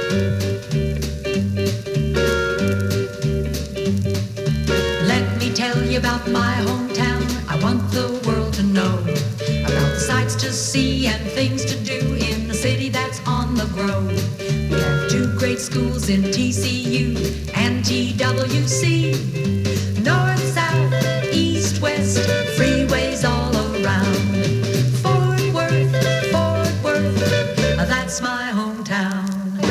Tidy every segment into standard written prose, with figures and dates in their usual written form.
Let me tell you about my hometown. I want the world to know about the sights to see and things to do in a city that's on the grow. We have two great schools in TCU and TWC. North, south, east, west, freeways all around. Fort Worth, that's my hometown.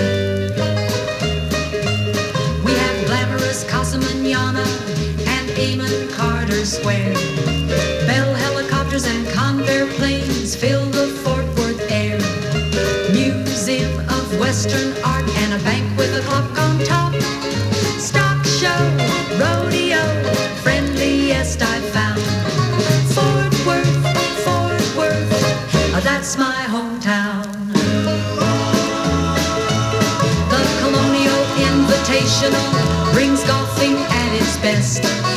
We have glamorous Casa Manana and Amon Carter Square. Bell helicopters and Convair planes fill the Fort Worth air. Museum of Western art and a bank with a clock on top. Stock show, rodeo, friendliest I've found. Fort Worth, that's my hometown. The Colonial Invitational brings golfing at its best.